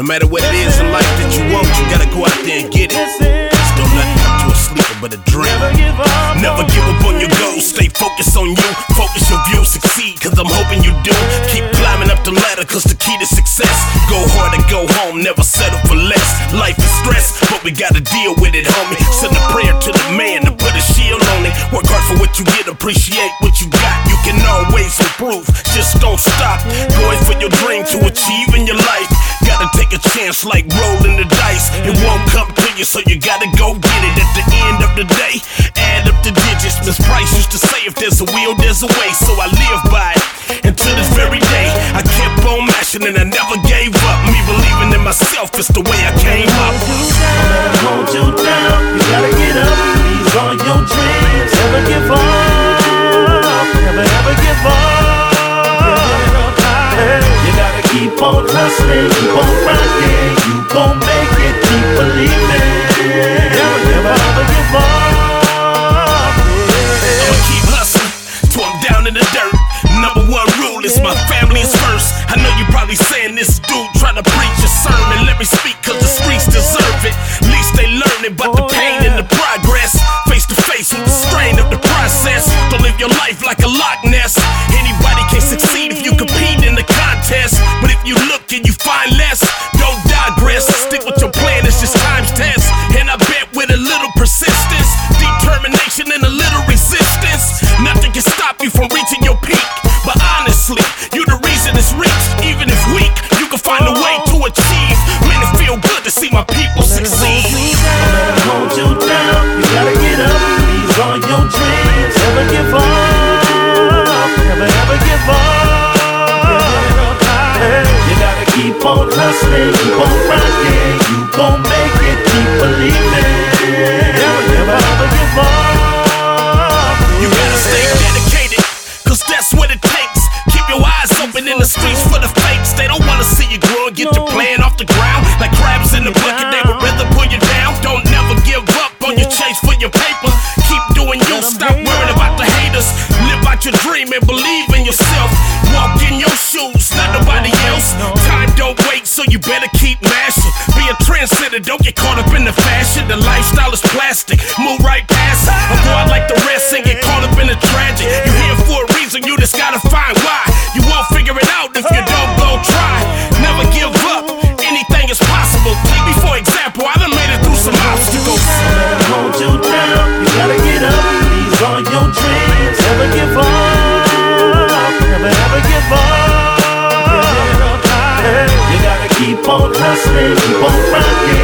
No matter what it is in life that you want, you gotta go out there and get it. Just don't let it come to a sleeper but a dream. Never give up on your goals, stay focused on you. Focus your view, succeed, cause I'm hoping you do. Keep climbing up the ladder, cause the key to success. Go hard and go home, never settle for less. Life is stress, but we gotta deal with it, homie. Send a prayer to the man to put a shield on it. Work hard for what you get, appreciate what you got. You can always improve, just don't stop. Going for your dream to achieve in your life. Gotta take a chance like rolling the dice. It won't come to you, so you gotta go get it. At the end of the day, add up the digits. Miss Price used to say, if there's a will, there's a way. So I live by it, and to this very day I kept on mashing and I never gave up. Me believing in myself, it's the way I came up. Hold you down, you gotta get up. These are your dreams, never give up. Never ever give up. Hey, you gotta keep on hustling, keep on rocking. You gon' make it, keep believing. Never ever give up. I'ma keep hustling till I'm down in the dirt. Number one rule is my family is first. I know you probably saying this dude trying to preach a sermon. Let me speak cause the streets deserve it. At least they learning about the pain and the progress. Face to face with the strain of the process. Don't live your life like a Loch Ness. Anybody can succeed if you compete in the contest. But if you look and you find less, don't digress. Stick with your plan, it's just time's test. And I bet with a little persistence, determination and a little resistance, nothing can stop you from reaching your peak. But honestly, you're the reason it's reached. Even if weak, you can find a way to achieve. Man, it feel good to see my people succeed. Hold you down, you gotta get up. These are your dreams, never give up. Never ever give up. Hey, you gotta keep on hustling, keep on rocking. You gon' make it, keep believing. Never ever give up. You gotta stay dedicated, cause that's what it takes. Keep your eyes open in the streets for the fakes. They don't wanna see you grow and get your plan off the ground. Like crabs in the bucket, they would rather pull you down. Don't never give up on your chase for your paper. Keep doing you, stop worrying about the haters. Live out your dream and believe in yourself. Walk in your shoes, not nobody else. Time don't wait, so you better keep mashing. Be a trendsetter, don't get caught up in the fashion. The lifestyle is plastic, move right past it. Or go out like the rest and get caught up in the tragic. You're here for a reason, you just gotta find why. You won't figure it out if you don't go try. Never give up, anything is possible. Take me for example, I done made it through some obstacles. Hold you down, you gotta get up. These are your dreams, never give up. Never ever give up. Hey, you gotta keep on hustling, keep on rocking.